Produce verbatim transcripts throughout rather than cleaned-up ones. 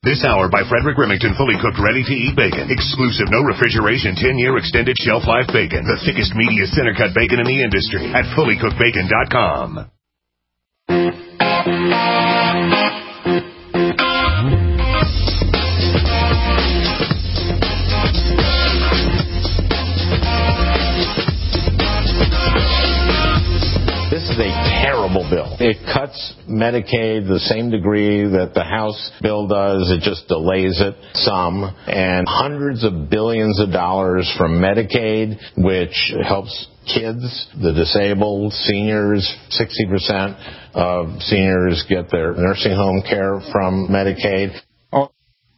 This hour by Frederick Remington, fully cooked, ready-to-eat bacon. Exclusive, no refrigeration, ten-year extended shelf life bacon. The thickest, meatiest center-cut bacon in the industry at fully cooked bacon dot com. This is a terrible bill. It cuts Medicaid the same degree that the House bill does. It just delays it some. And hundreds of billions of dollars from Medicaid, which helps kids, the disabled, seniors. sixty percent of seniors get their nursing home care from Medicaid. All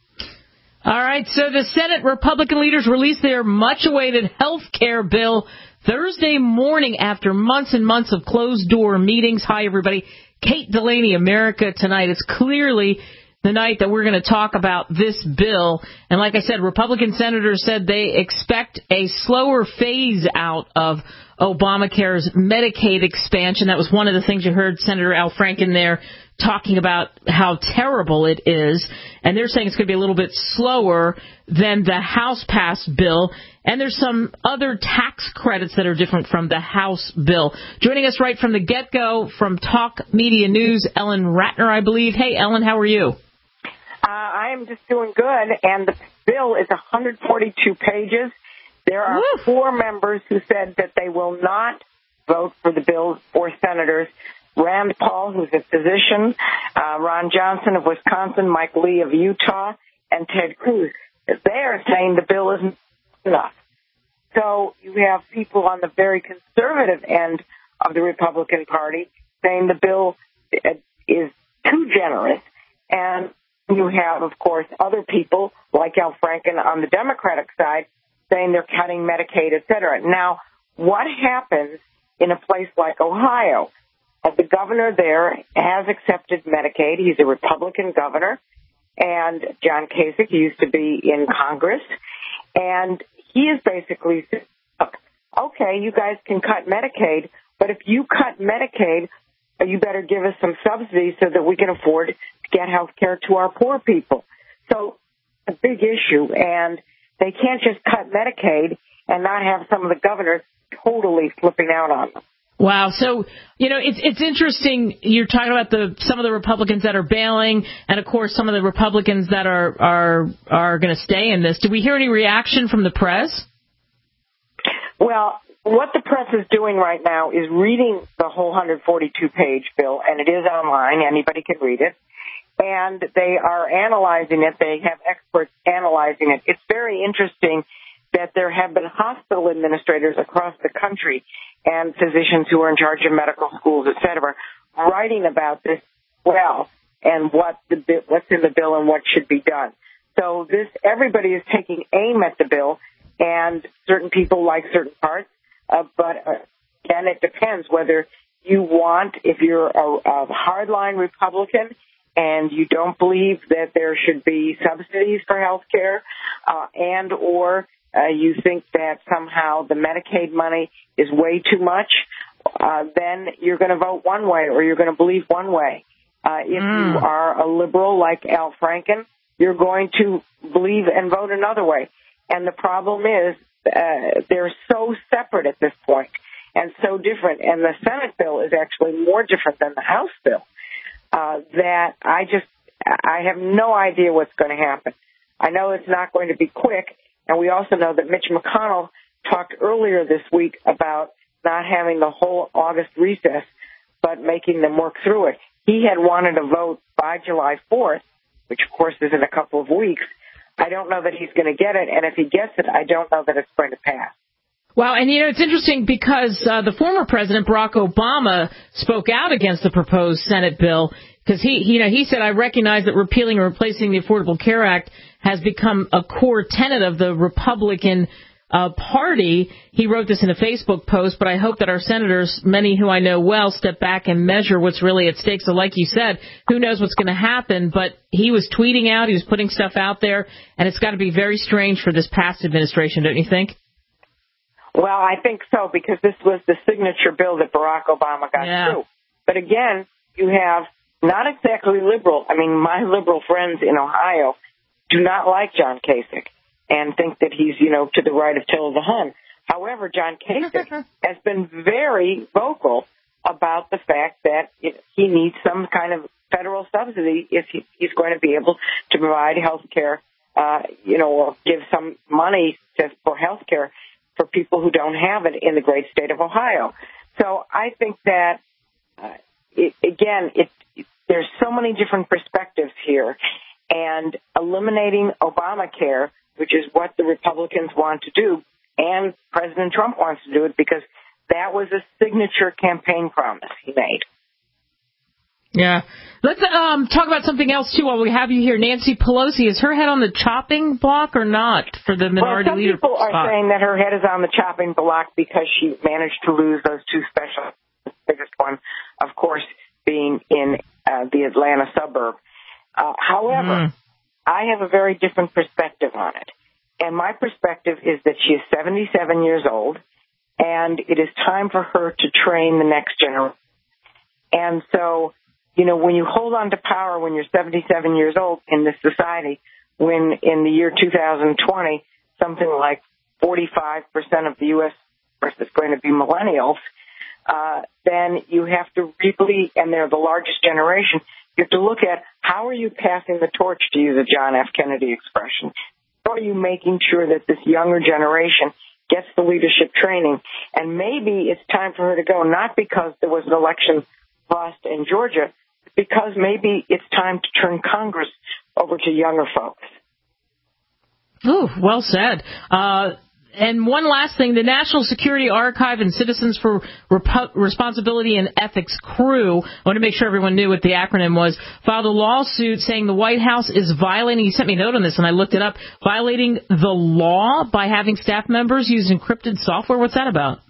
right, so the Senate Republican leaders released their much-awaited health care bill Thursday morning after months and months of closed-door meetings. Hi, everybody. Kate Delaney, America Tonight. It's clearly the night that we're going to talk about this bill. And like I said, Republican senators said they expect a slower phase-out of Obamacare's Medicaid expansion. That was one of the things you heard Senator Al Franken there talking about how terrible it is. And they're saying it's going to be a little bit slower than the House-passed bill. And there's some other tax credits that are different from the House bill. Joining us right from the get-go from Talk Media News, Ellen Ratner, I believe. Hey, Ellen, how are you? Uh, I am just doing good, and the bill is one hundred forty-two pages. There are Woo. four members who said that they will not vote for the bill, four senators. Rand Paul, who's a physician, uh, Ron Johnson of Wisconsin, Mike Lee of Utah, and Ted Cruz. They are saying the bill isn't enough. So you have people on the very conservative end of the Republican Party saying the bill is too generous. And you have, of course, other people like Al Franken on the Democratic side saying they're cutting Medicaid, et cetera. Now, what happens in a place like Ohio? Uh, the governor there has accepted Medicaid. He's a Republican governor. And John Kasich, he used to be in Congress. And he is basically saying, okay, you guys can cut Medicaid, but if you cut Medicaid, you better give us some subsidies so that we can afford to get health care to our poor people. So it's a big issue, and they can't just cut Medicaid and not have some of the governors totally flipping out on them. Wow. So, you know, it's it's interesting. You're talking about the some of the Republicans that are bailing, and of course some of the Republicans that are are are going to stay in this. Did we hear any reaction from the press? Well, what the press is doing right now is reading the whole one hundred forty-two page bill, and it is online. Anybody can read it. And they are analyzing it. They have experts analyzing it. It's very interesting that there have been hospital administrators across the country and physicians who are in charge of medical schools, et cetera, writing about this well and what the what's in the bill and what should be done. So this everybody is taking aim at the bill, and certain people like certain parts, uh, but uh, again, it depends whether you want, if you're a, a hardline Republican and you don't believe that there should be subsidies for health care, uh, and or Uh, you think that somehow the Medicaid money is way too much, uh, then you're going to vote one way or you're going to believe one way. Uh, if mm. you are a liberal like Al Franken, you're going to believe and vote another way. And the problem is uh, they're so separate at this point and so different. And the Senate bill is actually more different than the House bill, uh, that I just I have no idea what's going to happen. I know it's not going to be quick. And we also know that Mitch McConnell talked earlier this week about not having the whole August recess, but making them work through it. He had wanted a vote by July fourth, which, of course, is in a couple of weeks. I don't know that he's going to get it, and if he gets it, I don't know that it's going to pass. Wow, and, you know, it's interesting because uh, the former president, Barack Obama, spoke out against the proposed Senate bill because he, he, you know, he said, I recognize that repealing or replacing the Affordable Care Act has become a core tenet of the Republican uh, Party. He wrote this in a Facebook post, but I hope that our senators, many who I know well, step back and measure what's really at stake. So like you said, who knows what's going to happen, but he was tweeting out, he was putting stuff out there, and it's got to be very strange for this past administration, don't you think? Well, I think so, because this was the signature bill that Barack Obama got yeah. through. But again, you have not exactly liberal. I mean, my liberal friends in Ohio do not like John Kasich and think that he's, you know, to the right of Attila the Hun. However, John Kasich has been very vocal about the fact that he needs some kind of federal subsidy if he's going to be able to provide health care, uh, you know, or give some money to, for health care for people who don't have it in the great state of Ohio. So I think that, uh, it, again, it, it, there's so many different perspectives here, and eliminating Obamacare, which is what the Republicans want to do, and President Trump wants to do it because that was a signature campaign promise he made. Yeah. Let's um, talk about something else, too, while we have you here. Nancy Pelosi, is her head on the chopping block or not for the minority well, leader some people spot? are saying that her head is on the chopping block because she managed to lose those two special, the biggest one, of course, being in uh, the Atlanta suburb. Uh, however, mm. I have a very different perspective on it. And my perspective is that she is seventy-seven years old, and it is time for her to train the next generation. And so, you know, when you hold on to power when you're seventy-seven years old in this society, when in the year two thousand twenty, something like forty-five percent of the U S is going to be millennials, uh, then you have to really, and they're the largest generation, you have to look at how are you passing the torch, to use a John F. Kennedy expression. How are you making sure that this younger generation gets the leadership training? And maybe it's time for her to go, not because there was an election lost in Georgia, but because maybe it's time to turn Congress over to younger folks. Ooh, well said. Uh, and one last thing, the National Security Archive and Citizens for Rep- Responsibility and Ethics crew, I want to make sure everyone knew what the acronym was, filed a lawsuit saying the White House is violating, you sent me a note on this and I looked it up, violating the law by having staff members use encrypted software. What's that about?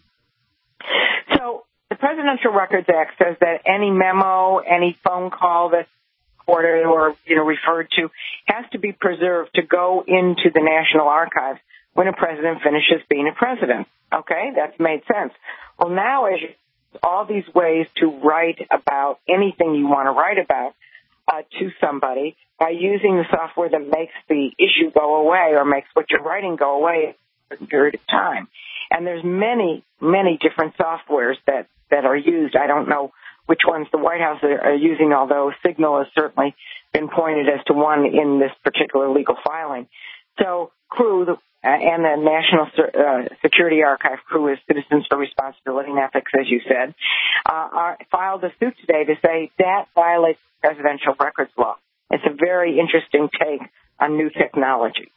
So the Presidential Records Act says that any memo, any phone call that's recorded or, you know, referred to has to be preserved to go into the National Archives when a president finishes being a president. Okay, that's made sense. Well, now as you, all these ways to write about anything you want to write about uh, to somebody by using the software that makes the issue go away or makes what you're writing go away for a period of time. And there's many, many different softwares that, that are used. I don't know which ones the White House are using, although Signal has certainly been pointed as to one in this particular legal filing. So crew, the Uh, and the National uh, Security Archive crew is Citizens for Responsibility and Ethics, as you said, uh, are, filed a suit today to say that violates presidential records law. It's a very interesting take on new technology.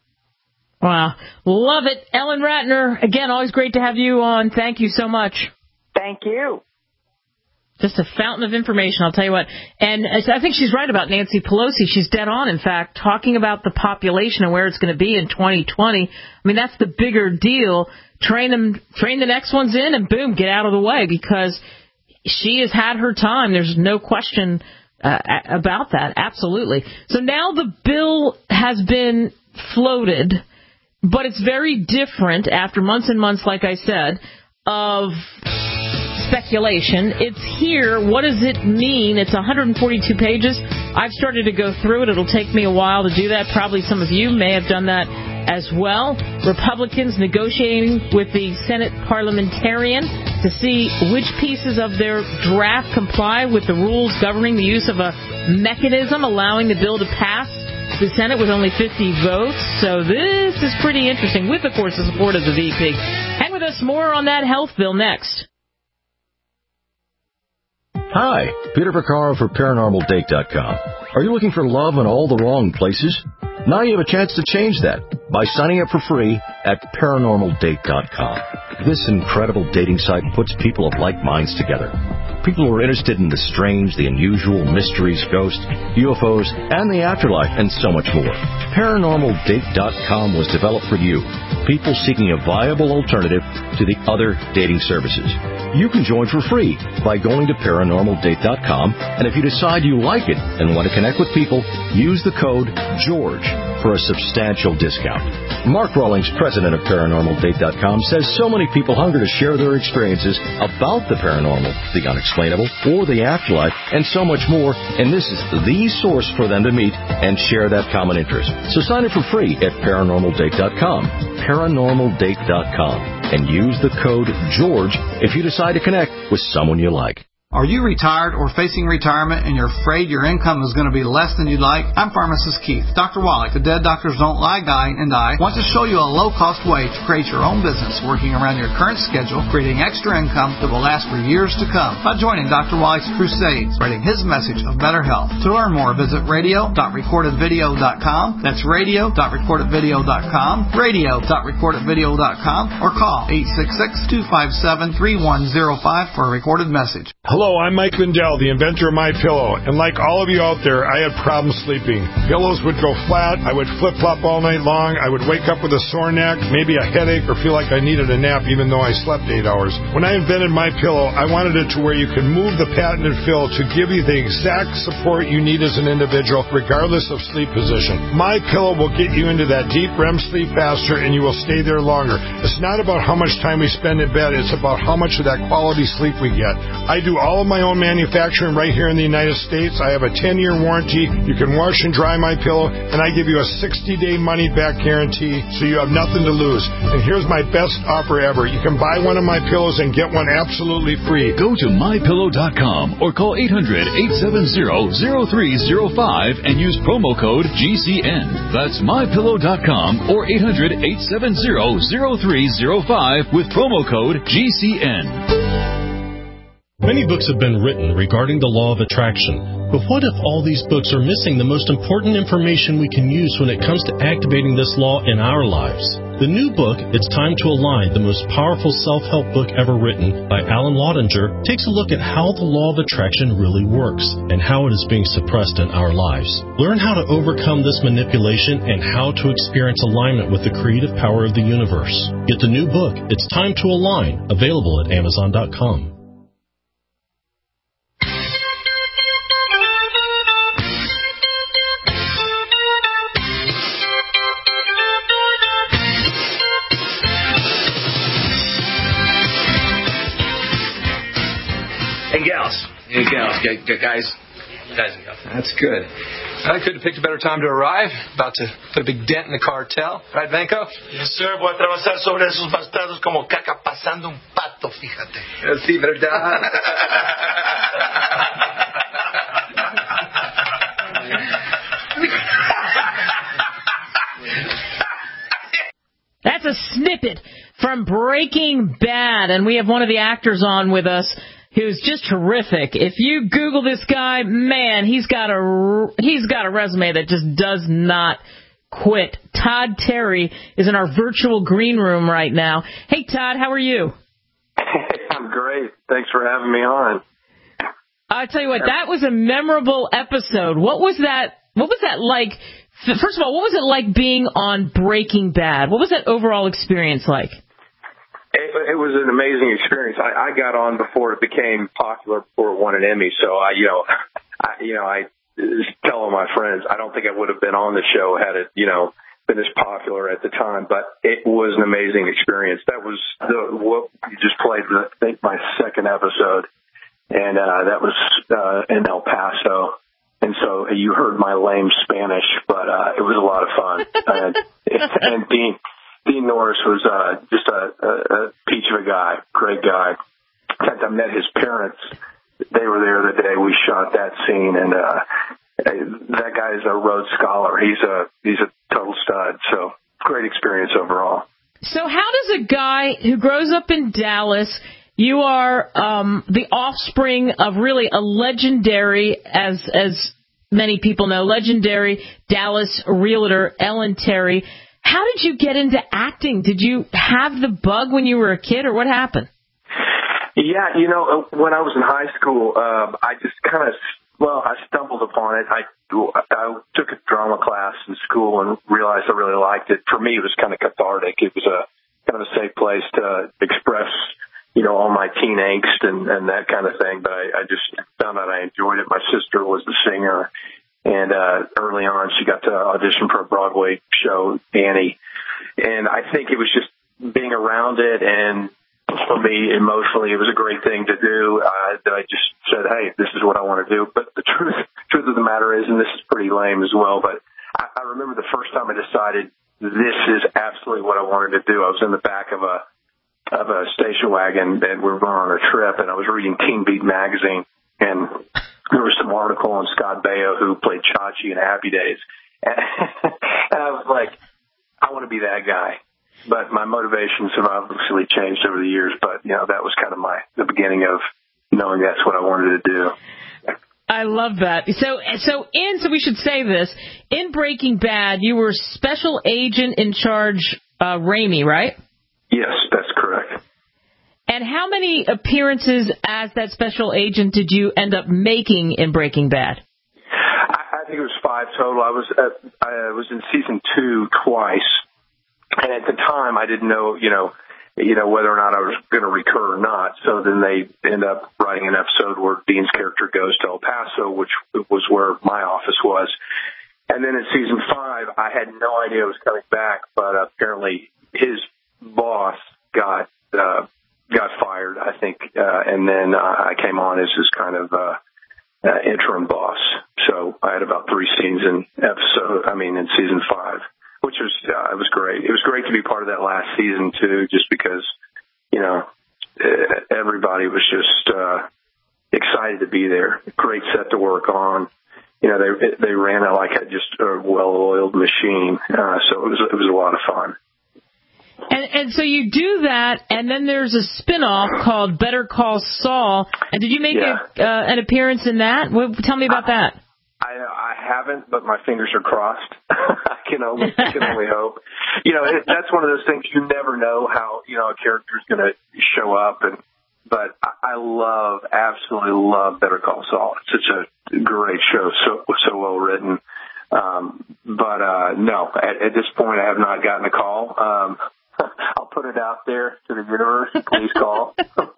Wow. Love it. Ellen Ratner, again, always great to have you on. Thank you so much. Thank you. Just a fountain of information, I'll tell you what. And I think she's right about Nancy Pelosi. She's dead on, in fact, talking about the population and where it's going to be in twenty twenty. I mean, that's the bigger deal. Train them, train the next ones in, and boom, get out of the way, because she has had her time. There's no question uh, about that. Absolutely. So now the bill has been floated, but it's very different after months and months, like I said, of speculation. It's here. What does it mean? It's one hundred forty-two pages. I've started to go through it. It'll take me a while to do that. Probably some of you may have done that as well. Republicans negotiating with the Senate parliamentarian to see which pieces of their draft comply with the rules governing the use of a mechanism allowing the bill to pass the Senate with only fifty votes. So this is pretty interesting, with, of course, the support of the V P. Hang with us. More on that health bill next. Hi, Peter Vaccaro for Paranormal Date dot com. Are you looking for love in all the wrong places? Now you have a chance to change that by signing up for free at Paranormal Date dot com. This incredible dating site puts people of like minds together. People who are interested in the strange, the unusual, mysteries, ghosts, U F Os, and the afterlife, and so much more. Paranormal Date dot com was developed for you, people seeking a viable alternative to the other dating services. You can join for free by going to Paranormal Date dot com, and if you decide you like it and want to connect with people, use the code GEORGE for a substantial discount. Mark Rawlings, president of Paranormal Date dot com, says so many people hunger to share their experiences about the paranormal, the unexplainable, or the afterlife, and so much more, and this is the source for them to meet and share that common interest. So sign up for free at Paranormal Date dot com, Paranormal Date dot com, and use the code GEORGE if you decide to connect with someone you like. Are you retired or facing retirement and you're afraid your income is going to be less than you'd like? I'm Pharmacist Keith. Doctor Wallach, the Dead Doctors Don't Lie guy and I, wants to show you a low-cost way to create your own business working around your current schedule, creating extra income that will last for years to come by joining Doctor Wallach's crusade, spreading his message of better health. To learn more, visit radio dot recorded video dot com. That's radio dot recorded video dot com, radio dot recorded video dot com, or call eight six six, two five seven, three one zero five for a recorded message. Hello, I'm Mike Lindell, the inventor of MyPillow, and like all of you out there, I had problems sleeping. Pillows would go flat, I would flip-flop all night long, I would wake up with a sore neck, maybe a headache, or feel like I needed a nap even though I slept eight hours. When I invented MyPillow, I wanted it to where you could move the patented fill to give you the exact support you need as an individual, regardless of sleep position. MyPillow will get you into that deep R E M sleep faster, and you will stay there longer. It's not about how much time we spend in bed, it's about how much of that quality sleep we get. I do all of my own manufacturing right here in the United States. I have a ten-year warranty. You can wash and dry my pillow, and I give you a sixty-day money-back guarantee, so you have nothing to lose. And here's my best offer ever. You can buy one of my pillows and get one absolutely free. Go to my pillow dot com or call eight hundred, eight seven zero, zero three zero five and use promo code G C N. That's my pillow dot com or eight hundred, eight seven zero, zero three zero five with promo code G C N. Many books have been written regarding the law of attraction, but what if all these books are missing the most important information we can use when it comes to activating this law in our lives? The new book, It's Time to Align, the most powerful self-help book ever written by Alan Laudinger, takes a look at how the law of attraction really works and how it is being suppressed in our lives. Learn how to overcome this manipulation and how to experience alignment with the creative power of the universe. Get the new book, It's Time to Align, available at amazon dot com. And gals. And gals. G- guys. Guys and gals. That's good. I couldn't have picked a better time to arrive. About to put a big dent in the cartel. Right, Vanko? Yes, sir. Voy a trabajar sobre esos bastardos como caca pasando un pato, fíjate. Sí, verdad. That's a snippet from Breaking Bad, and we have one of the actors on with us who's just terrific. If you Google this guy, man, he's got a he's got a resume that just does not quit. Todd Terry is in our virtual green room right now. Hey, Todd, how are you? I'm great. Thanks for having me on. I tell you what, that was a memorable episode. What was that? What was that like? First of all, what was it like being on Breaking Bad? What was that overall experience like? It, it was an amazing experience. I, I got on before it became popular, before it won an Emmy. So I, you know, I, you know, I tell all my friends, I don't think I would have been on the show had it, you know, been as popular at the time. But it was an amazing experience. That was the what you just played. I think my second episode, and uh, that was uh, in El Paso. And so you heard my lame Spanish, but uh, it was a lot of fun. and, and Dean Dean Norris was uh, just a, a, a peach of a guy, great guy. In fact, I met his parents. They were there the day we shot that scene, and uh, that guy is a Rhodes Scholar. He's a he's a total stud. So great experience overall. So how does a guy who grows up in Dallas? You are um, the offspring of really a legendary, as as many people know, legendary Dallas realtor, Ellen Terry. How did you get into acting? Did you have the bug when you were a kid, or what happened? Yeah, you know, when I was in high school, uh, I just kind of, well, I stumbled upon it. I, I took a drama class in school and realized I really liked it. For me, it was kind of cathartic. It was a kind of a safe place to express, you know, all my teen angst and, and that kind of thing. But I, I just found out I enjoyed it. My sister was the singer, And uh, early on, she got to audition for a Broadway show, Annie. And I think it was just being around it, and for me, emotionally, it was a great thing to do. Uh, that I just said, hey, this is what I want to do. But the truth, truth of the matter is, and this is pretty lame as well, but I, I remember the first time I decided this is absolutely what I wanted to do. I was in the back of a of a station wagon, and we were going on a trip, and I was reading Teen Beat magazine, and there was some article on Scott Baio, who played Chachi in Happy Days. And, and I was like, I want to be that guy. But my motivations have obviously changed over the years. But, you know, that was kind of my the beginning of knowing that's what I wanted to do. I love that. So, so in, so we should say this, in Breaking Bad, you were special agent in charge, uh, Raimi, right? Yes, that's correct. And how many appearances as that special agent did you end up making in Breaking Bad? I, I think it was five total. I was at, I was in season two twice, and at the time I didn't know, you know, you know whether or not I was going to recur or not. So then they end up writing an episode where Dean's character goes to El Paso, which was where my office was. And then in season five, I had no idea I was coming back, but apparently his boss got uh, got fired, I think, uh, and then uh, I came on as his kind of uh, uh, interim boss. So I had about three scenes in episode, I mean, in season five, which was uh, it was great. It was great to be part of that last season too, just because, you know, everybody was just uh, excited to be there. Great set to work on. You know, they they ran it like a, just a well-oiled machine, uh, so it was it was a lot of fun. And, and so you do that, and then there's a spin-off called Better Call Saul. And did you make yeah. a, uh, an appearance in that? Well, tell me about I, that. I, I haven't, but my fingers are crossed. I can only I can only hope. You know, it, that's one of those things you never know how, you know, a character is going to show up. And but I, I love, absolutely love Better Call Saul. It's such a great show, so so well written. Um, but uh, no, at, at this point, I have not gotten a call. Um, I'll put it out there to the universe. Please call.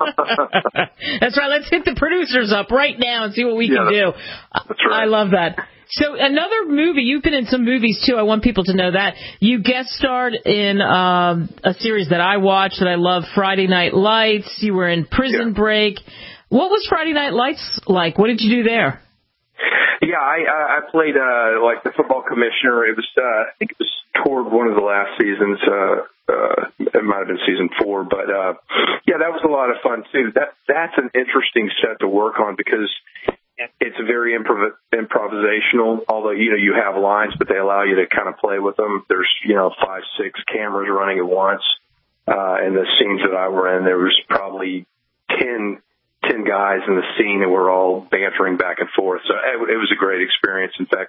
That's right. Let's hit the producers up right now and see what we yeah, can do. That's right. I love that. So another movie, you've been in some movies too. I want people to know that. You guest starred in um, a series that I watched that I love, Friday Night Lights. You were in Prison yeah. Break. What was Friday Night Lights like? What did you do there? Yeah, I, I played uh, like the football commissioner. It was, uh, I think it was toward one of the last seasons. Uh, uh, it might have been season four, but uh, yeah, that was a lot of fun too. That that's an interesting set to work on because it's very improv- improvisational. Although you know you have lines, but they allow you to kind of play with them. There's you know five, six cameras running at once. Uh, in the scenes that I were in, there was probably ten. ten guys in the scene and we're all bantering back and forth. So it, it was a great experience. In fact,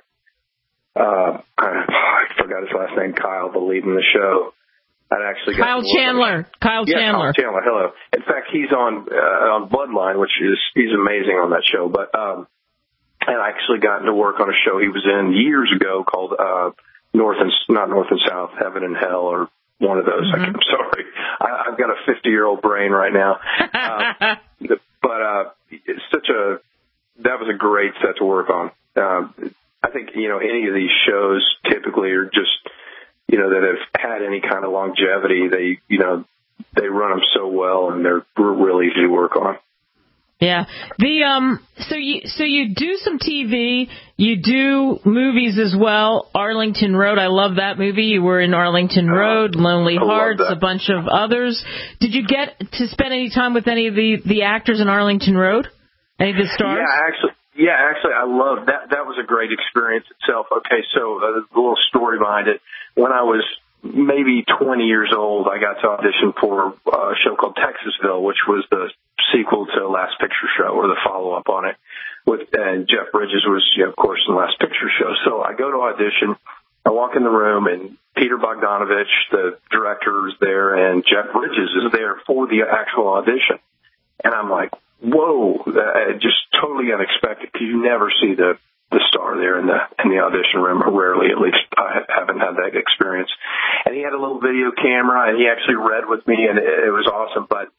uh, I forgot his last name, Kyle, the lead in the show. I'd actually Kyle Chandler. Kyle yeah, Chandler. Kyle Chandler. Hello. In fact, he's on, uh, on Bloodline, which is, he's amazing on that show. But, um, and I actually got to work on a show he was in years ago called, uh, North and, not North and South, Heaven and Hell, or one of those. Mm-hmm. I'm sorry. I, I've got a fifty year old brain right now. Uh, But uh, it's such a that was a great set to work on. Um, I think you know any of these shows typically are just you know that have had any kind of longevity. They you know they run them so well and they're really easy to work on. Yeah. The um. So you so you do some T V. You do movies as well. Arlington Road. I love that movie. You were in Arlington Road, uh, Lonely Hearts, a bunch of others. Did you get to spend any time with any of the, the actors in Arlington Road? Any of the stars? Yeah, actually. Yeah, actually, I love that. That was a great experience itself. Okay, so uh, a little story behind it. When I was maybe twenty years old, I got to audition for a show called Texasville, which was the sequel to Last Picture Show, or the follow-up on it. With and Jeff Bridges was, you know, of course, in the Last Picture Show. So I go to audition. I walk in the room, and Peter Bogdanovich, the director, is there, and Jeff Bridges is there for the actual audition. And I'm like, whoa, uh, just totally unexpected, because you never see the the star there in the in the audition room, or rarely, at least. I haven't had that experience. And he had a little video camera, and he actually read with me, and it, it was awesome. But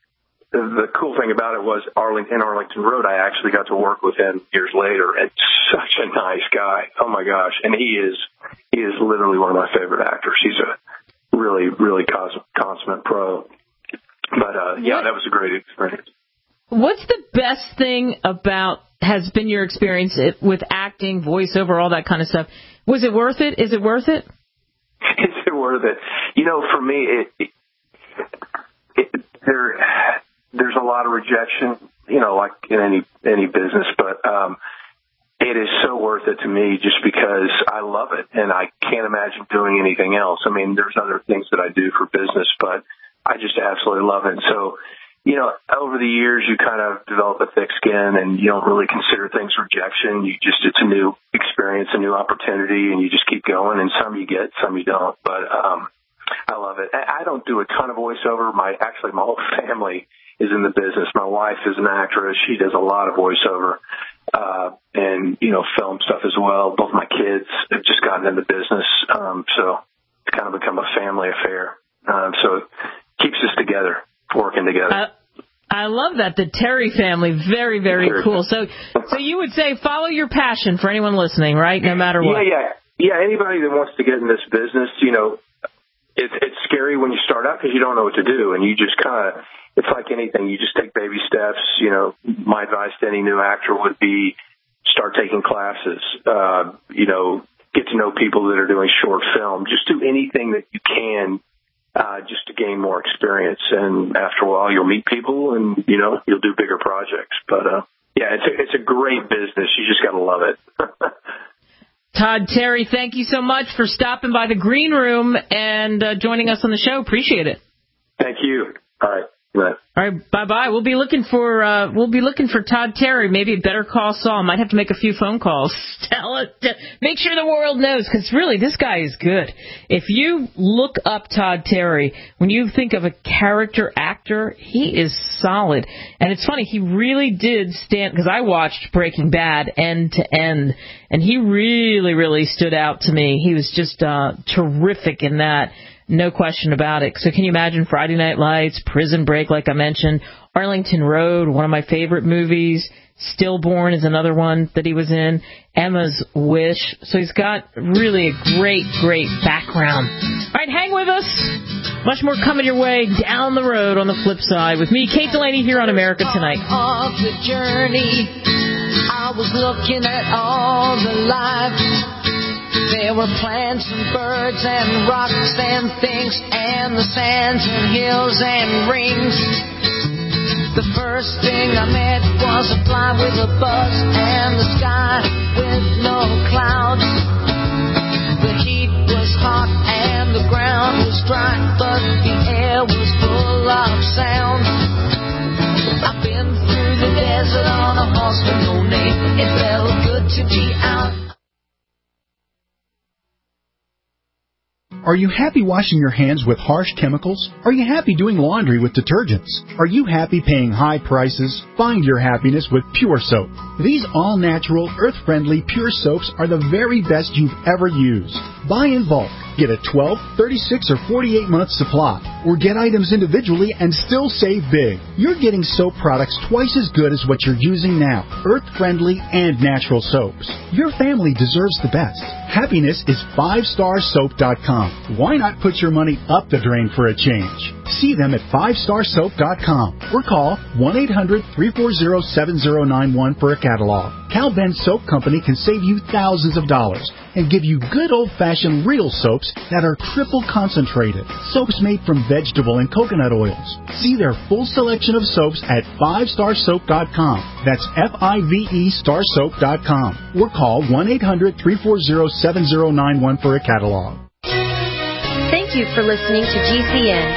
the cool thing about it was Arlington, in Arlington Road, I actually got to work with him years later, and such a nice guy. Oh my gosh. And he is, he is literally one of my favorite actors. He's a really, really cons- consummate pro. But, uh, yeah, that was a great experience. What's the best thing about, has been your experience with acting, voiceover, all that kind of stuff? Was it worth it? Is it worth it? Is it worth it? You know, for me, it, it, it there, there's a lot of rejection, you know, like in any, any business, but, um, it is so worth it to me just because I love it and I can't imagine doing anything else. I mean, there's other things that I do for business, but I just absolutely love it. And so, you know, over the years, you kind of develop a thick skin and you don't really consider things rejection. You just, it's a new experience, a new opportunity, and you just keep going. And some you get, some you don't. But um, I love it. I don't do a ton of voiceover. My actually, my whole family is in the business. My wife is an actress. She does a lot of voiceover uh, and, you know, film stuff as well. Both my kids have just gotten into business. Um, so it's kind of become a family affair. Um, so it keeps us together, working together. Uh- I love that. The Terry family. Very, very cool. So so you would say follow your passion for anyone listening, right? No matter what. Yeah, yeah. Yeah, anybody that wants to get in this business, you know, it's it's scary when you start out because you don't know what to do. And you just kind of, it's like anything. You just take baby steps. You know, my advice to any new actor would be start taking classes, uh, you know, get to know people that are doing short film. Just do anything that you can. Uh, just to gain more experience, and after a while, you'll meet people, and you know you'll do bigger projects. But uh, yeah, it's a, it's a great business. You just gotta love it. Todd Terry, thank you so much for stopping by the Green Room and uh, joining us on the show. Appreciate it. Thank you. All right. Right. All right, bye bye. We'll be looking for uh, we'll be looking for Todd Terry. Maybe a Better Call Saul. Might have to make a few phone calls. Tell it. To, make sure the world knows, because really this guy is good. If you look up Todd Terry, when you think of a character actor, he is solid. And it's funny, he really did stand, because I watched Breaking Bad end to end, and he really really stood out to me. He was just uh, terrific in that. No question about it. So can you imagine Friday Night Lights, Prison Break, like I mentioned, Arlington Road, one of my favorite movies, Stillborn is another one that he was in, Emma's Wish. So he's got really a great, great background. All right, hang with us. Much more coming your way down the road on the flip side with me, Kate Delaney, here on America Tonight. Of the journey, I was looking at all the life. There were plants and birds and rocks and things and the sands and hills and rings. The first thing I met was a fly with a buzz and the sky with no clouds. The heat was hot and the ground was dry, but the air was full of sound. I've been through the desert on a horse with no name. It felt good to be out. Are you happy washing your hands with harsh chemicals? Are you happy doing laundry with detergents? Are you happy paying high prices? Find your happiness with Pure Soap. These all-natural, earth-friendly Pure Soaps are the very best you've ever used. Buy in bulk. Get a twelve, thirty-six, or forty-eight month supply. Or get items individually and still save big. You're getting soap products twice as good as what you're using now. Earth-friendly and natural soaps. Your family deserves the best. Happiness is five star soap dot com. Why not put your money up the drain for a change? See them at five star soap dot com or call one eight hundred, three four zero, seven zero nine one for a catalog. Cal Ben Soap Company can save you thousands of dollars and give you good old-fashioned real soaps that are triple concentrated. Soaps made from vegetable and coconut oils. See their full selection of soaps at five star soap dot com. That's F I V E star soap dot com. Or call one eight hundred, three four zero, seven zero nine one for a catalog. Thank you for listening to G C N.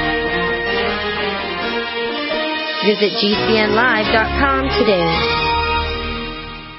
Visit G C N live dot com today.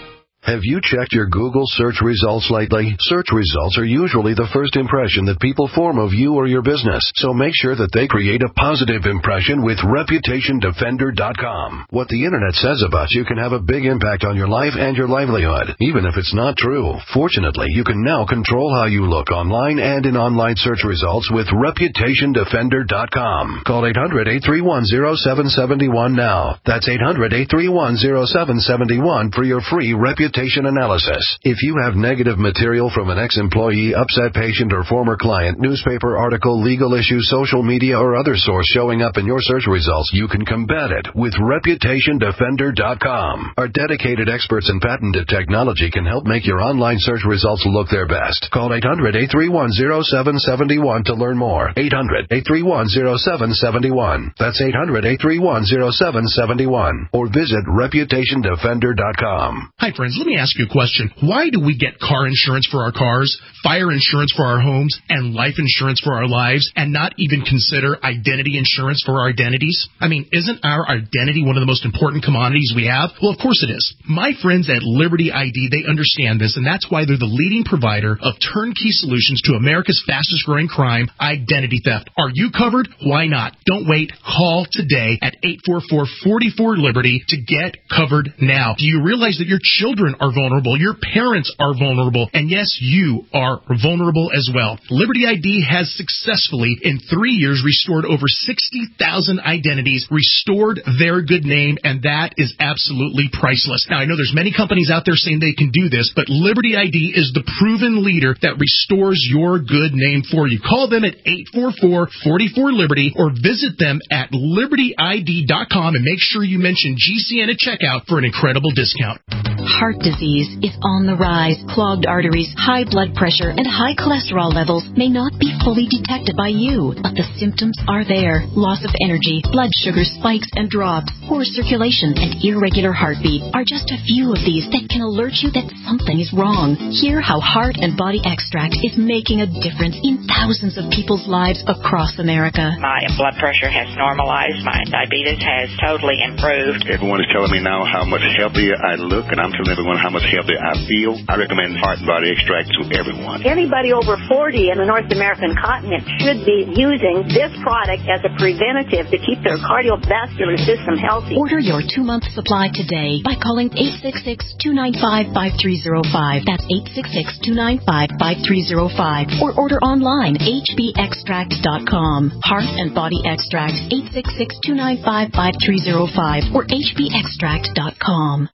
Have you checked your Google search results lately? Search results are usually the first impression that people form of you or your business, so make sure that they create a positive impression with Reputation Defender dot com. What the Internet says about you can have a big impact on your life and your livelihood, even if it's not true. Fortunately, you can now control how you look online and in online search results with Reputation Defender dot com. Call eight hundred, eight three one, zero seven seven one now. That's eight hundred, eight three one, zero seven seven one for your free reputation analysis. If you have negative material from an ex-employee, upset patient, or former client, newspaper article, legal issue, social media, or other source showing up in your search results, you can combat it with Reputation Defender dot com. Our dedicated experts in patented technology can help make your online search results look their best. Call eight hundred, eight three one, zero seven seven one to learn more. eight hundred, eight three one, zero seven seven one. That's eight hundred, eight three one, zero seven seven one. Or visit Reputation Defender dot com. Hi, friends. Let me ask you a question. Why do we get car insurance for our cars, fire insurance for our homes, and life insurance for our lives, and not even consider identity insurance for our identities? I mean, isn't our identity one of the most important commodities we have? Well, of course it is. My friends at Liberty I D, they understand this, and that's why they're the leading provider of turnkey solutions to America's fastest-growing crime, identity theft. Are you covered? Why not? Don't wait. Call today at eight four four, four four, Liberty to get covered now. Do you realize that your children are vulnerable, your parents are vulnerable, and yes, you are vulnerable as well. Liberty I D has successfully, in three years, restored over sixty thousand identities, restored their good name, and that is absolutely priceless. Now, I know there's many companies out there saying they can do this, but Liberty I D is the proven leader that restores your good name for you. Call them at eight four four, four four, Liberty or visit them at Liberty I D dot com and make sure you mention G C N at checkout for an incredible discount. Heart disease is on the rise. Clogged arteries, high blood pressure, and high cholesterol levels may not be fully detected by you, but the symptoms are there. Loss of energy, blood sugar spikes and drops, poor circulation, and irregular heartbeat are just a few of these that can alert you that something is wrong. Hear how Heart and Body Extract is making a difference in thousands of people's lives across America. My blood pressure has normalized. My diabetes has totally improved. Everyone is telling me now how much healthier I look, and I'm telling everyone how much healthier I feel. I recommend Heart and Body Extract to everyone. Anybody over forty in the North American continent should be using this product as a preventative to keep their cardiovascular system healthy. Order your two-month supply today by calling eight six six, two nine five, five three zero five. That's eight six six, two nine five, five three zero five. Or order online, H B extract dot com. Heart and Body Extract, eight six six, two nine five, five three zero five or H B extract dot com.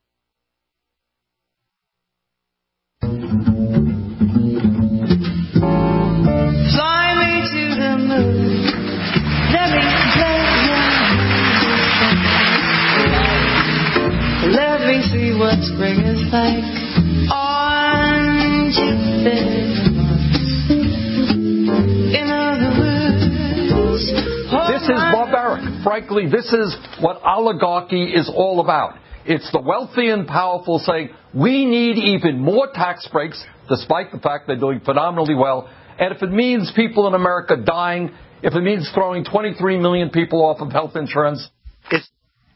Fly me to the moon. Let me play your Let me see what spring is like on Jupiter. In other words, this is barbaric. Frankly, this is what oligarchy is all about. It's the wealthy and powerful saying, we need even more tax breaks, despite the fact they're doing phenomenally well. And if it means people in America dying, if it means throwing twenty-three million people off of health insurance, it's...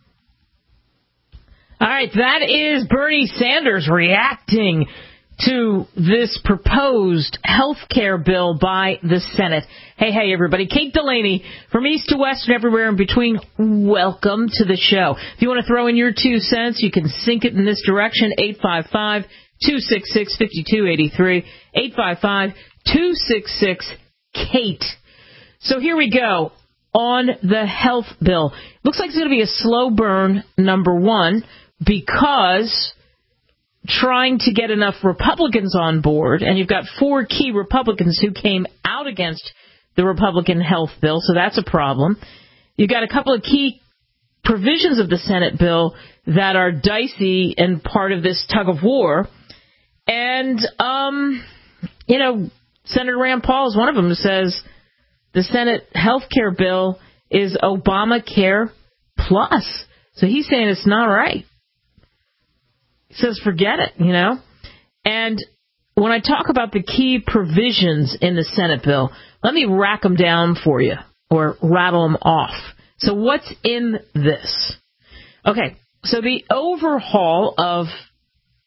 All right, that is Bernie Sanders reacting to this proposed health care bill by the Senate. Hey, hey, everybody. Kate Delaney from east to west and everywhere in between. Welcome to the show. If you want to throw in your two cents, you can sink it in this direction. eight five five, two six six, five two eight three. eight five five, two six six, Kate. So here we go on the health bill. Looks like it's going to be a slow burn, number one, because trying to get enough Republicans on board, and you've got four key Republicans who came out against the Republican health bill, so that's a problem. You've got a couple of key provisions of the Senate bill that are dicey and part of this tug of war. And, um, you know, Senator Rand Paul is one of them who says the Senate health care bill is Obamacare plus. So he's saying it's not right. He says, forget it, you know. And when I talk about the key provisions in the Senate bill, let me rack them down for you or rattle them off. So what's in this? Okay, so the overhaul of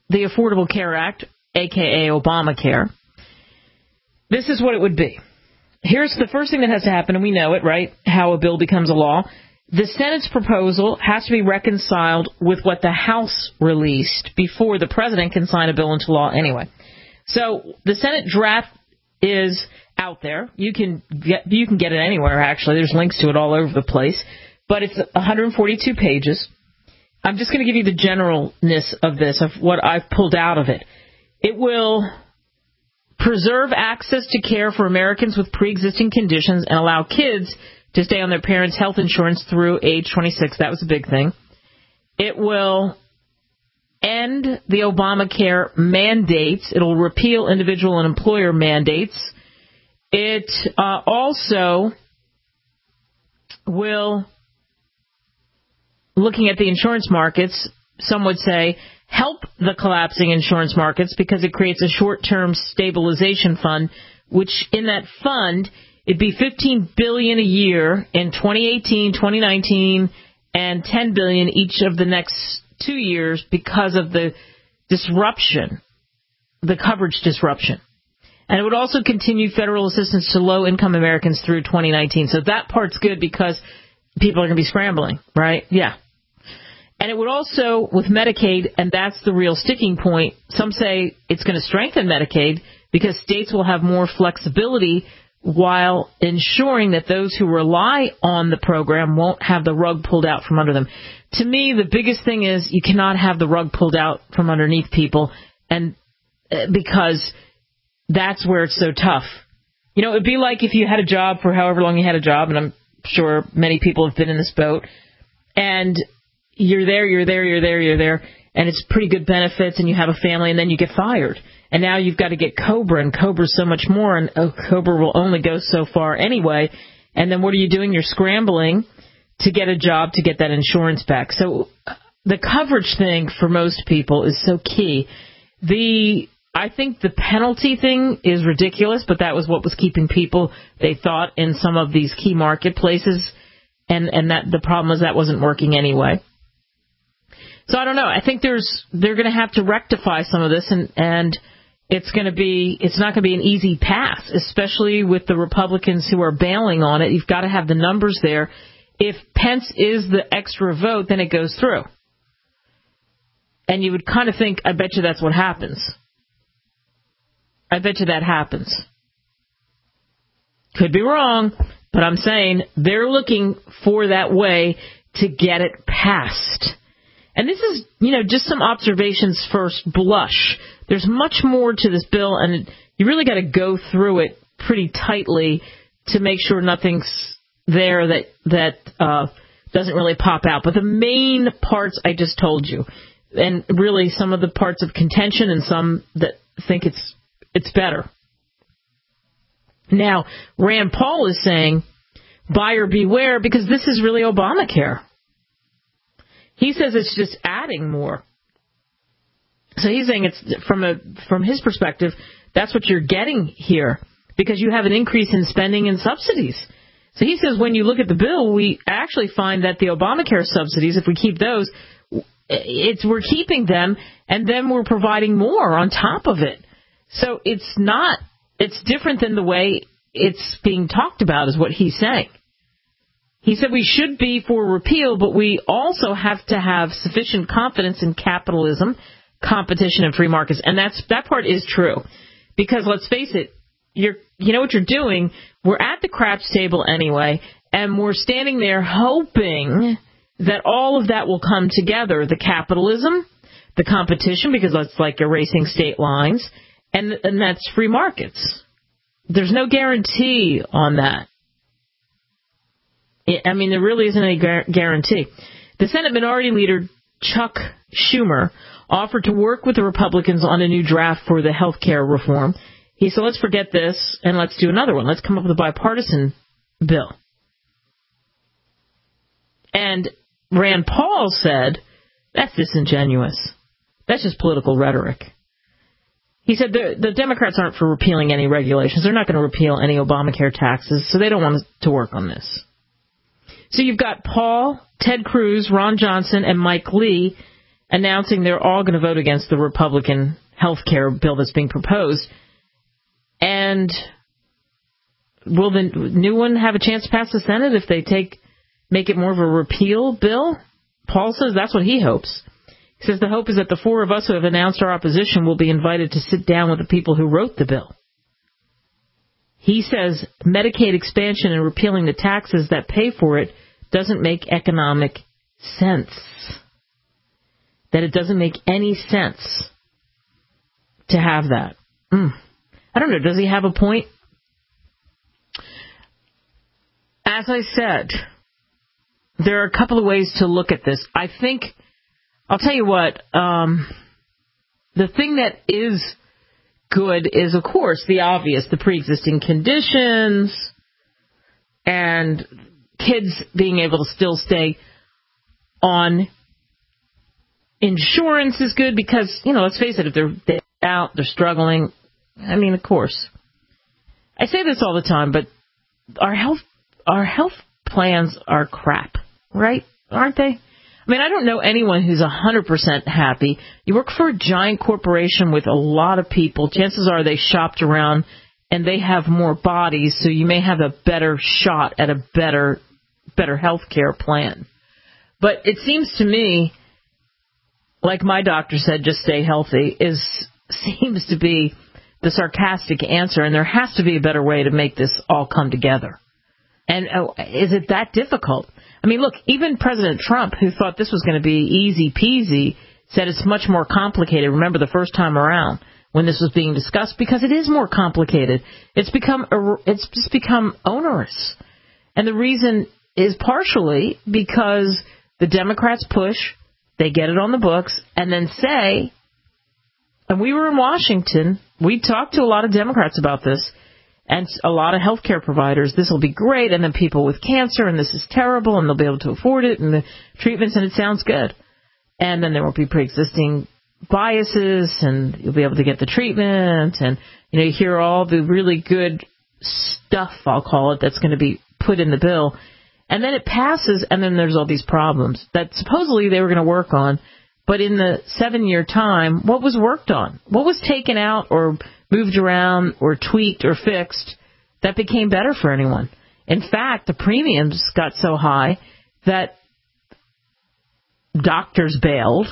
the Affordable Care Act, a k a. Obamacare, this is what it would be. Here's the first thing that has to happen, and we know it, right, how a bill becomes a law. The Senate's proposal has to be reconciled with what the House released before the president can sign a bill into law anyway. So the Senate draft is out there. You can get you can get it anywhere, actually. There's links to it all over the place. But it's one hundred forty-two pages. I'm just going to give you the generalness of this, of what I've pulled out of it. It will preserve access to care for Americans with pre-existing conditions and allow kids to stay on their parents' health insurance through age twenty-six. That was a big thing. It will end the Obamacare mandates. It'll repeal individual and employer mandates. It uh, also will, looking at the insurance markets, some would say, help the collapsing insurance markets because it creates a short-term stabilization fund, which in that fund, it'd be fifteen billion dollars a year in twenty eighteen, twenty nineteen, and ten billion dollars each of the next two years because of the disruption, the coverage disruption. And it would also continue federal assistance to low-income Americans through twenty nineteen. So that part's good because people are going to be scrambling, right? Yeah. And it would also, with Medicaid, and that's the real sticking point, some say it's going to strengthen Medicaid because states will have more flexibility while ensuring that those who rely on the program won't have the rug pulled out from under them. To me, the biggest thing is you cannot have the rug pulled out from underneath people, and because that's where it's so tough. You know, it'd be like if you had a job for however long you had a job, and I'm sure many people have been in this boat, and you're there, you're there, you're there, you're there, and it's pretty good benefits, and you have a family, and then you get fired. And now you've got to get COBRA, and COBRA's so much more, and oh, COBRA will only go so far anyway. And then what are you doing? You're scrambling to get a job to get that insurance back. So the coverage thing for most people is so key. The I think the penalty thing is ridiculous, but that was what was keeping people, they thought, in some of these key marketplaces, and, and that the problem was that wasn't working anyway. So I don't know. I think there's they're going to have to rectify some of this, and, and it's going to be it's not going to be an easy pass, especially with the Republicans who are bailing on it. You've got to have the numbers there. If Pence is the extra vote, then it goes through. And you would kind of think, I bet you that's what happens. I bet you that happens. Could be wrong, but I'm saying they're looking for that way to get it passed. And this is, you know, just some observations first blush. There's much more to this bill, and you really got to go through it pretty tightly to make sure nothing's there that that uh, doesn't really pop out. But the main parts I just told you, and really some of the parts of contention and some that think it's it's better. Now, Rand Paul is saying, buyer beware, because this is really Obamacare. He says it's just adding more. So he's saying it's from a from his perspective, that's what you're getting here, because you have an increase in spending and subsidies. So he says when you look at the bill, we actually find that the Obamacare subsidies, if we keep those, it's we're keeping them, and then we're providing more on top of it. So it's not, it's different than the way it's being talked about, is what he's saying. He said we should be for repeal, but we also have to have sufficient confidence in capitalism, competition, and free markets. And that's that part is true. Because let's face it, you're you know what you're doing? We're at the craps table anyway, and we're standing there hoping that all of that will come together. The capitalism, the competition, because that's like erasing state lines, and and that's free markets. There's no guarantee on that. I mean, there really isn't any guarantee. The Senate Minority Leader Chuck Schumer offered to work with the Republicans on a new draft for the health care reform. He said, let's forget this and let's do another one. Let's come up with a bipartisan bill. And Rand Paul said, that's disingenuous. That's just political rhetoric. He said the, the Democrats aren't for repealing any regulations. They're not going to repeal any Obamacare taxes, so they don't want to work on this. So you've got Paul, Ted Cruz, Ron Johnson, and Mike Lee announcing they're all going to vote against the Republican health care bill that's being proposed. And will the new one have a chance to pass the Senate if they take make it more of a repeal bill? Paul says that's what he hopes. He says the hope is that the four of us who have announced our opposition will be invited to sit down with the people who wrote the bill. He says Medicaid expansion and repealing the taxes that pay for it doesn't make economic sense. That it doesn't make any sense to have that. Mm. I don't know. Does he have a point? As I said, there are a couple of ways to look at this. I think, I'll tell you what, um, the thing that is good is, of course, the obvious, the pre-existing conditions and kids being able to still stay on insurance is good because, you know, let's face it, if they're, they're out, they're struggling, I mean, of course. I say this all the time, but our health our health plans are crap, right? Aren't they? I mean, I don't know anyone who's one hundred percent happy. You work for a giant corporation with a lot of people. Chances are they shopped around and they have more bodies, so you may have a better shot at a better better health care plan. But it seems to me, like my doctor said, just stay healthy, is seems to be the sarcastic answer, and there has to be a better way to make this all come together. And oh, is it that difficult? I mean, look, even President Trump, who thought this was going to be easy peasy, said it's much more complicated. Remember the first time around when this was being discussed, because it is more complicated. It's become it's just become onerous. And the reason is partially because the Democrats push, they get it on the books, and then say, and we were in Washington, we talked to a lot of Democrats about this, and a lot of healthcare providers, this will be great, and then people with cancer, and this is terrible, and they'll be able to afford it, and the treatments, and it sounds good. And then there won't be pre-existing biases, and you'll be able to get the treatment, and you know, you hear all the really good stuff, I'll call it, that's going to be put in the bill. And then it passes, and then there's all these problems that supposedly they were going to work on. But in the seven-year time, what was worked on? What was taken out or moved around or tweaked or fixed that became better for anyone? In fact, the premiums got so high that doctors bailed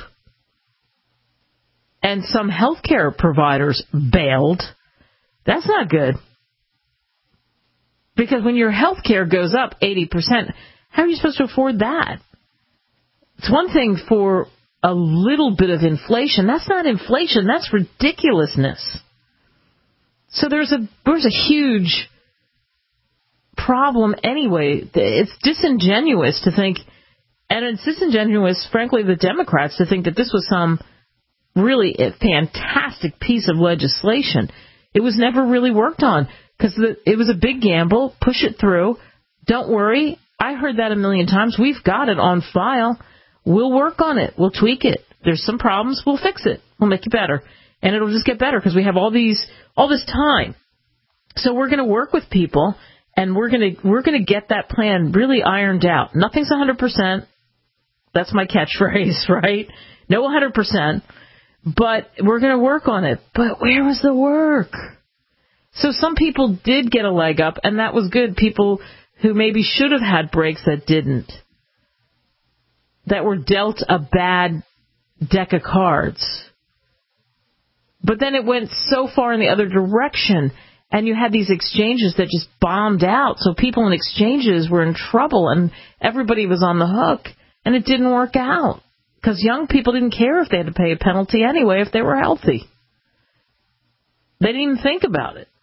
and some healthcare providers bailed. That's not good. Because when your healthcare goes up eighty percent, how are you supposed to afford that? It's one thing for a little bit of inflation. That's not inflation. That's ridiculousness. So there's a there's a huge problem anyway. It's disingenuous to think, and it's disingenuous, frankly, the Democrats to think that this was some really fantastic piece of legislation. It was never really worked on because it was a big gamble. Push it through. Don't worry. I heard that a million times. We've got it on file. We'll work on it. We'll tweak it. There's some problems. We'll fix it. We'll make it better. And it'll just get better because we have all these, all this time. So we're going to work with people, and we're going to, we're going to get that plan really ironed out. Nothing's one hundred percent. That's my catchphrase, right? No one hundred percent. But we're going to work on it. But where was the work? So some people did get a leg up, and that was good. People who maybe should have had breaks that didn't. That were dealt a bad deck of cards. But then it went so far in the other direction, and you had these exchanges that just bombed out. So people in exchanges were in trouble, and everybody was on the hook, and it didn't work out. Because young people didn't care if they had to pay a penalty anyway if they were healthy. They didn't even think about it.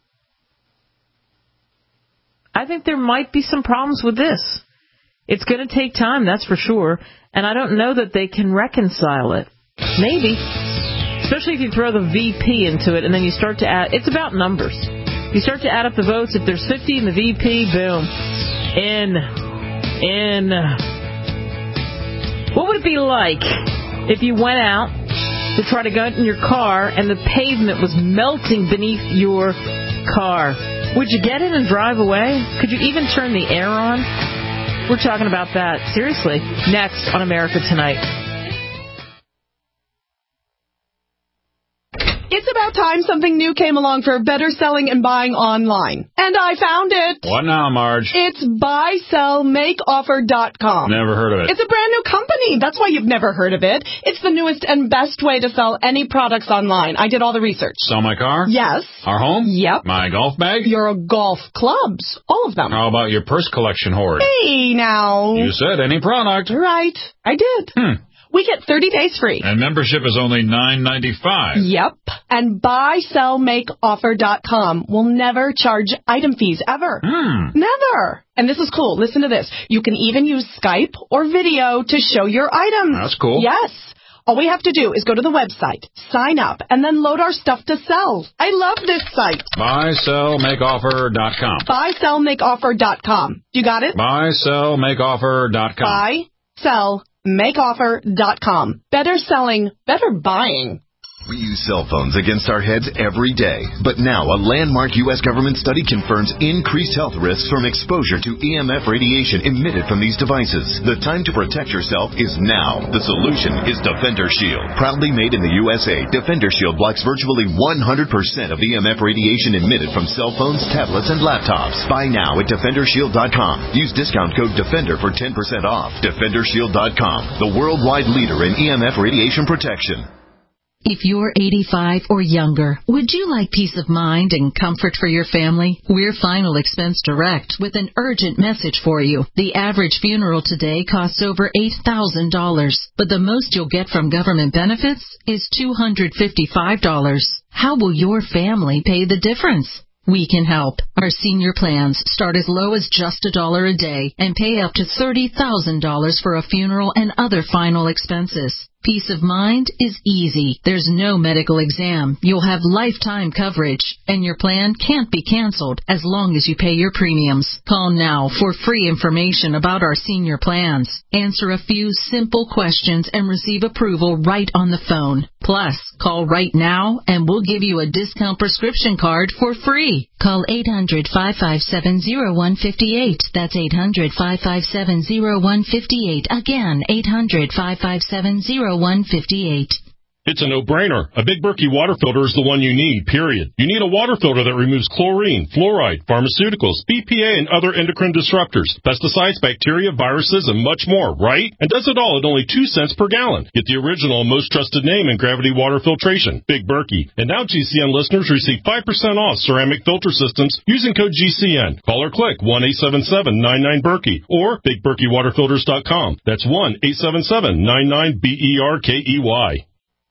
I think there might be some problems with this. It's going to take time, that's for sure, and I don't know that they can reconcile it. Maybe. Especially if you throw the V P into it and then you start to add, it's about numbers. You start to add up the votes. If there's fifty in the V P, boom. In. In. What would it be like if you went out to try to go in your car and the pavement was melting beneath your car? Would you get in and drive away? Could you even turn the air on? We're talking about that, seriously, next on America Tonight. about time something new came along for better selling and buying online. And I found it. What now, Marge? It's buy sell make offer dot com. Never heard of it. It's a brand new company. That's why you've never heard of it. It's the newest and best way to sell any products online. I did all the research. Sell my car? Yes. Our home? Yep. My golf bag? Your golf clubs. All of them. How about your purse collection hoard? Hey, now. You said any product. Right. I did. Hmm. We get thirty days free. And membership is only nine ninety-five. Yep. And buy sell make offer dot com will never charge item fees ever. Hmm. Never. And this is cool. Listen to this. You can even use Skype or video to show your items. That's cool. Yes. All we have to do is go to the website, sign up, and then load our stuff to sell. I love this site. buy sell make offer dot com. buy sell make offer dot com. You got it? buy sell make offer dot com. buy sell make offer dot com. Better selling, better buying. We use cell phones against our heads every day. But now a landmark U S government study confirms increased health risks from exposure to E M F radiation emitted from these devices. The time to protect yourself is now. The solution is Defender Shield. Proudly made in the U S A, Defender Shield blocks virtually one hundred percent of E M F radiation emitted from cell phones, tablets, and laptops. Buy now at defender shield dot com. Use discount code DEFENDER for ten percent off. defender shield dot com, the worldwide leader in E M F radiation protection. If you're eighty-five or younger, would you like peace of mind and comfort for your family? We're Final Expense Direct with an urgent message for you. The average funeral today costs over eight thousand dollars, but the most you'll get from government benefits is two hundred fifty-five dollars. How will your family pay the difference? We can help. Our senior plans start as low as just a dollar a day and pay up to thirty thousand dollars for a funeral and other final expenses. Peace of mind is easy. There's no medical exam. You'll have lifetime coverage, and your plan can't be canceled as long as you pay your premiums. Call now for free information about our senior plans. Answer a few simple questions and receive approval right on the phone. Plus, call right now and we'll give you a discount prescription card for free. Call eight hundred, five five seven, zero one five eight. That's eight hundred, five five seven, zero one five eight. Again, eight hundred, five five seven, zero one five eight. It's a no-brainer. A Big Berkey water filter is the one you need, period. You need a water filter that removes chlorine, fluoride, pharmaceuticals, B P A, and other endocrine disruptors, pesticides, bacteria, viruses, and much more, right? And does it all at only two cents per gallon. Get the original and most trusted name in gravity water filtration, Big Berkey. And now G C N listeners receive five percent off ceramic filter systems using code G C N. Call or click one eight seven seven, nine nine, Berkey or big berkey water filters dot com. That's one eight seven seven, nine nine, B E R K E Y.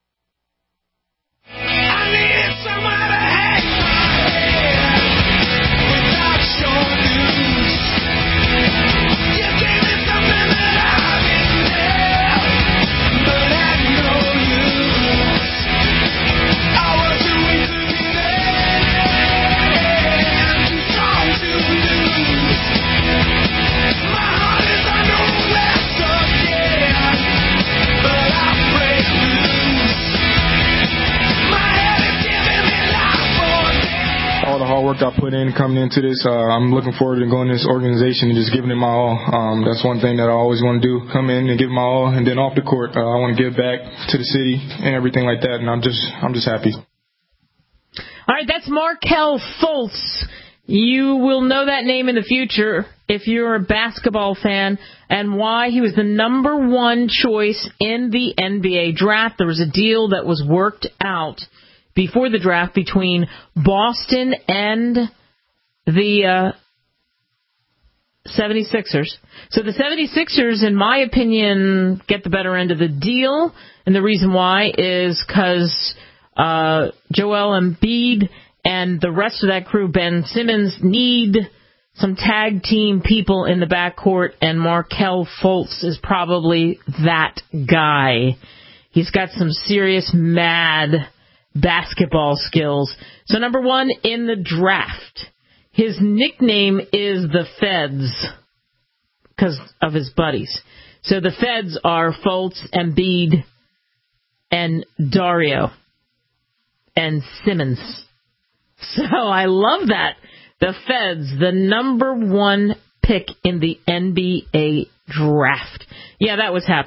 Hard work I put in coming into this. Uh, I'm looking forward to going to this organization and just giving it my all. Um, that's one thing that I always want to do, come in and give my all, and then off the court, uh, I want to give back to the city and everything like that, and I'm just I'm just happy. All right, that's Markelle Fultz. You will know that name in the future if you're a basketball fan, and why he was the number one choice in the N B A draft. There was a deal that was worked out before the draft between Boston and the uh, seventy-sixers. So the seventy-sixers, in my opinion, get the better end of the deal. And the reason why is because uh, Joel Embiid and the rest of that crew, Ben Simmons, need some tag team people in the backcourt, and Markelle Fultz is probably that guy. He's got some serious mad basketball skills. So number one in the draft. His nickname is the Feds because of his buddies. So the Feds are Fultz, Embiid, and Dario, and Simmons. So I love that. The Feds, the number one pick in the N B A draft. Yeah, that was happening.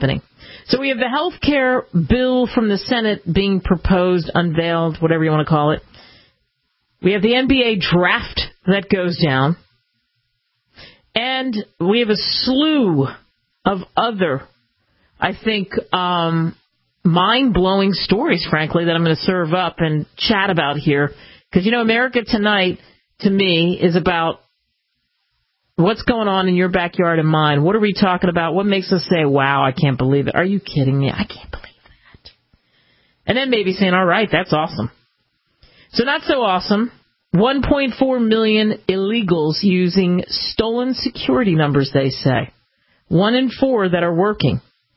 So we have the health care bill from the Senate being proposed, unveiled, whatever you want to call it. We have the N B A draft that goes down. And we have a slew of other, I think, um, mind-blowing stories, frankly, that I'm going to serve up and chat about here. Because, you know, America Tonight, to me, is about what's going on in your backyard and mine. What are we talking about? What makes us say, wow, I can't believe it. Are you kidding me? I can't believe that. And then maybe saying, all right, that's awesome. So not so awesome. one point four million illegals using stolen security numbers, they say. One in four that are working.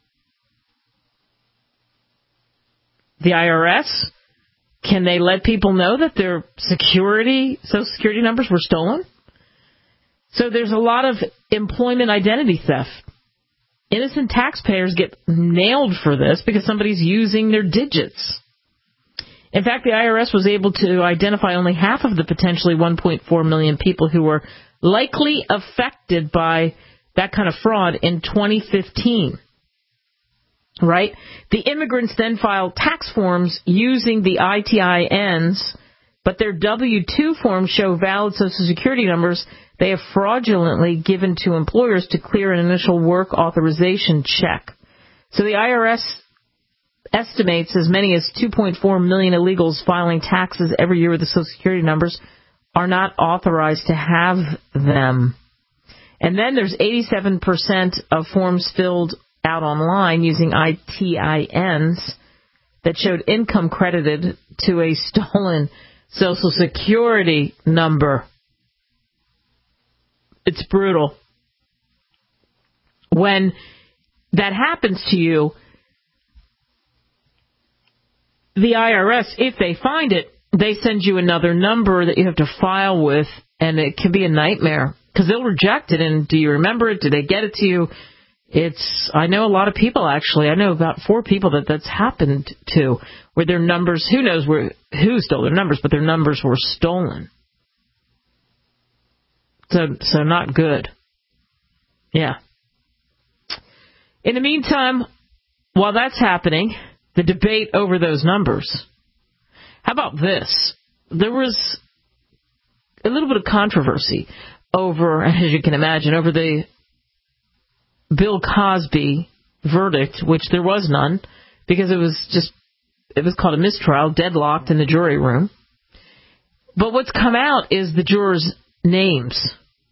The I R S, can they let people know that their security, social security numbers were stolen? So there's a lot of employment identity theft. Innocent taxpayers get nailed for this because somebody's using their digits. In fact, the I R S was able to identify only half of the potentially one point four million people who were likely affected by that kind of fraud in twenty fifteen. Right? The immigrants then filed tax forms using the I T I Ns, but their W two forms show valid Social Security numbers they have fraudulently given to employers to clear an initial work authorization check. So the I R S estimates as many as two point four million illegals filing taxes every year with the Social Security numbers are not authorized to have them. And then there's eighty-seven percent of forms filled out online using I T I Ns that showed income credited to a stolen Social Security number. It's brutal. When that happens to you, the I R S, if they find it, they send you another number that you have to file with, and it can be a nightmare because they'll reject it. And do you remember it? Did they get it to you? It's, I know a lot of people, actually. I know about four people that that's happened to, where their numbers, who knows where, who stole their numbers, but their numbers were stolen. So, so not good. Yeah. In the meantime, while that's happening, the debate over those numbers. How about this? There was a little bit of controversy over, as you can imagine, over the Bill Cosby verdict, which there was none, because it was just, it was called a mistrial, deadlocked in the jury room. But what's come out is the jurors' names.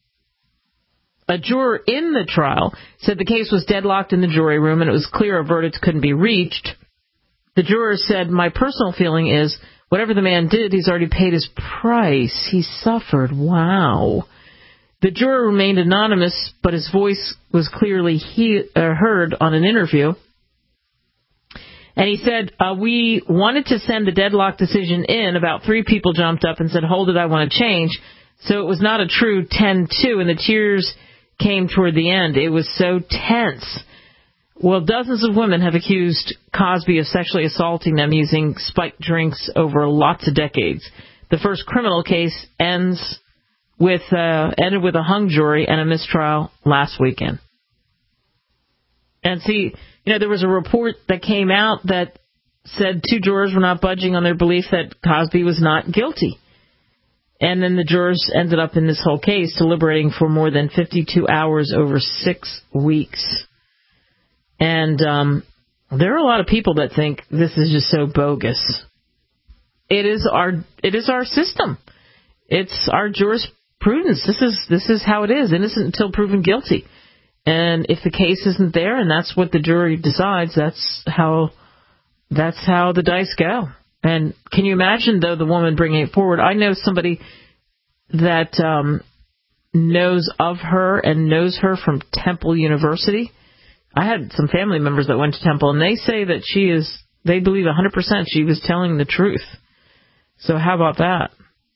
A juror in the trial said the case was deadlocked in the jury room and it was clear a verdict couldn't be reached. The juror said, my personal feeling is, whatever the man did, he's already paid his price. He suffered. Wow. The juror remained anonymous, but his voice was clearly he, uh, heard on an interview. And he said, uh, we wanted to send the deadlock decision in. About three people jumped up and said, hold it, I want to change. So it was not a true ten two, and the tears came toward the end. It was so tense. Well, dozens of women have accused Cosby of sexually assaulting them using spiked drinks over lots of decades. The first criminal case ends with uh, ended with a hung jury and a mistrial last weekend. And see, you know, there was a report that came out that said two jurors were not budging on their belief that Cosby was not guilty. And then the jurors ended up in this whole case deliberating for more than fifty-two hours over six weeks. And um, there are a lot of people that think this is just so bogus. It is our it is our system. It's our jurisprudence. This is this is how it is. Innocent until proven guilty. And if the case isn't there, and that's what the jury decides, that's how that's how the dice go. And can you imagine, though, the woman bringing it forward? I know somebody that um, knows of her and knows her from Temple University. I had some family members that went to Temple, and they say that she is, they believe one hundred percent she was telling the truth. So how about that?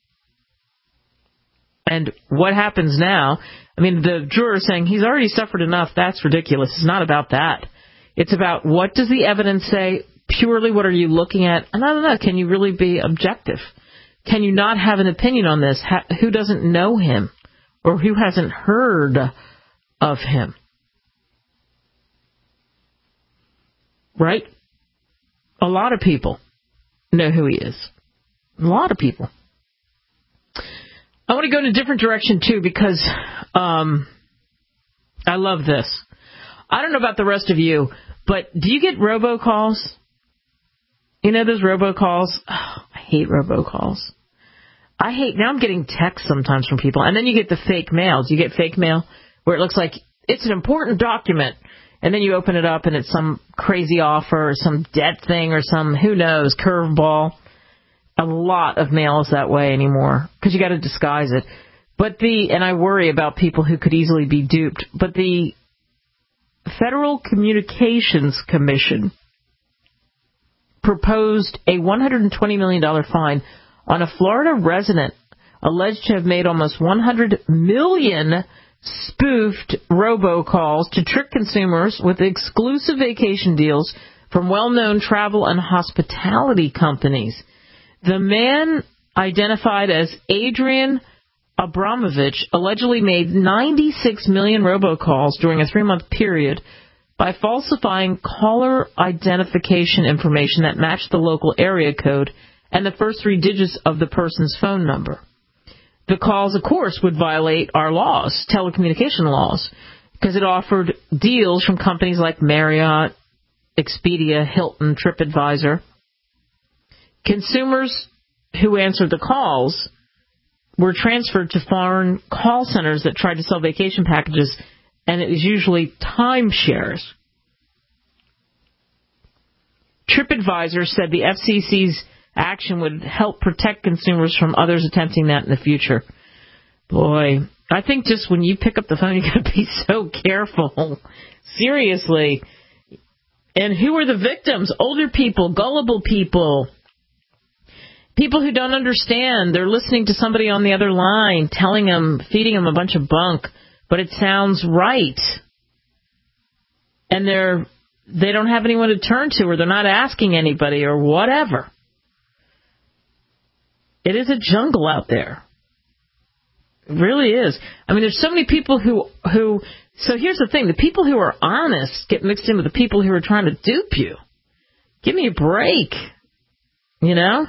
And what happens now? I mean, the juror saying he's already suffered enough, that's ridiculous. It's not about that. It's about what does the evidence say? Purely what are you looking at? And I don't know, can you really be objective? Can you not have an opinion on this? Who doesn't know him? Or who hasn't heard of him? right? A lot of people know who he is. A lot of people. I want to go in a different direction, too, because um, I love this. I don't know about the rest of you, but do you get robocalls? You know those robocalls? Oh, I hate robocalls. I hate, now I'm getting texts sometimes from people, and then you get the fake mail. Do you get fake mail where it looks like it's an important document, and then you open it up and it's some crazy offer or some debt thing or some, who knows, curveball. A lot of mail is that way anymore because you got to disguise it. But the, and I worry about people who could easily be duped, but the Federal Communications Commission proposed a one hundred twenty million dollars fine on a Florida resident alleged to have made almost one hundred million spoofed robocalls to trick consumers with exclusive vacation deals from well-known travel and hospitality companies. The man, identified as Adrian Abramovich, allegedly made ninety-six million robocalls during a three-month period by falsifying caller identification information that matched the local area code and the first three digits of the person's phone number. The calls, of course, would violate our laws, telecommunication laws, because it offered deals from companies like Marriott, Expedia, Hilton, TripAdvisor. Consumers who answered the calls were transferred to foreign call centers that tried to sell vacation packages, and it was usually timeshares. TripAdvisor said the F C C's action would help protect consumers from others attempting that in the future. Boy, I think just when you pick up the phone, you got to be so careful. Seriously. And who are the victims? Older people, gullible people. People who don't understand. They're listening to somebody on the other line, telling them, feeding them a bunch of bunk, but it sounds right. And they're, they don't have anyone to turn to, or they're not asking anybody, or whatever. It is a jungle out there. It really is. I mean, there's so many people who, who, so here's the thing. The people who are honest get mixed in with the people who are trying to dupe you. Give me a break. You know?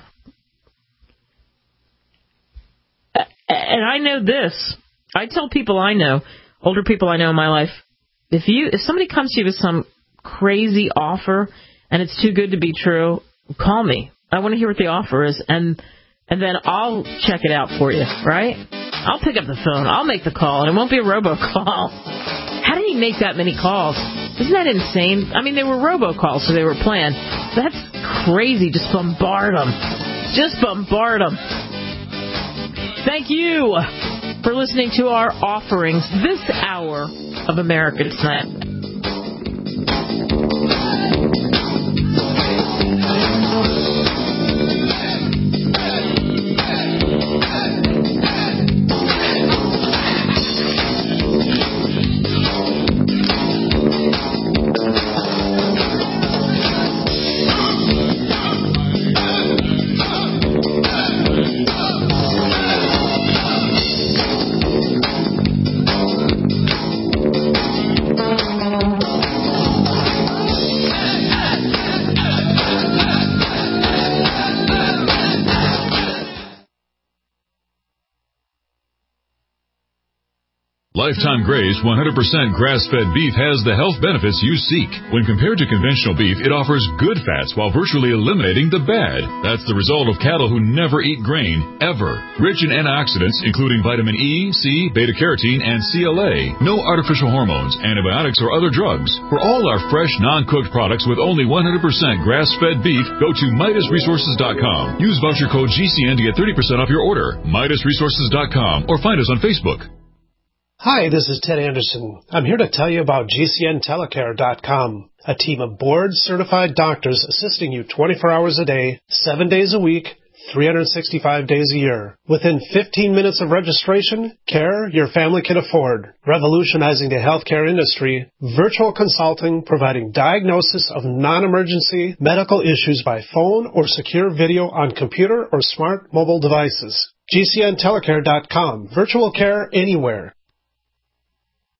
And I know this. I tell people I know, older people I know in my life, if you if somebody comes to you with some crazy offer and it's too good to be true, call me. I want to hear what the offer is, and and then I'll check it out for you, right? I'll pick up the phone. I'll make the call, and it won't be a robocall. How did he make that many calls? Isn't that insane? I mean, they were robocalls, so they were planned. That's crazy. Just bombard them. Just bombard them. Thank you for listening to our offerings this hour of American Tonight. Lifetime Grace one hundred percent grass-fed beef has the health benefits you seek. When compared to conventional beef, it offers good fats while virtually eliminating the bad. That's the result of cattle who never eat grain, ever. Rich in antioxidants, including vitamin E, C, beta-carotene, and C L A. No artificial hormones, antibiotics, or other drugs. For all our fresh, non-cooked products with only one hundred percent grass-fed beef, go to Midas Resources dot com. Use voucher code G C N to get thirty percent off your order. Midas Resources dot com or find us on Facebook. Hi, this is Ted Anderson. I'm here to tell you about G C N Telecare dot com, a team of board-certified doctors assisting you twenty-four hours a day, seven days a week, three hundred sixty-five days a year. Within fifteen minutes of registration, care your family can afford. Revolutionizing the healthcare industry, virtual consulting providing diagnosis of non-emergency medical issues by phone or secure video on computer or smart mobile devices. G C N Telecare dot com. Virtual care anywhere.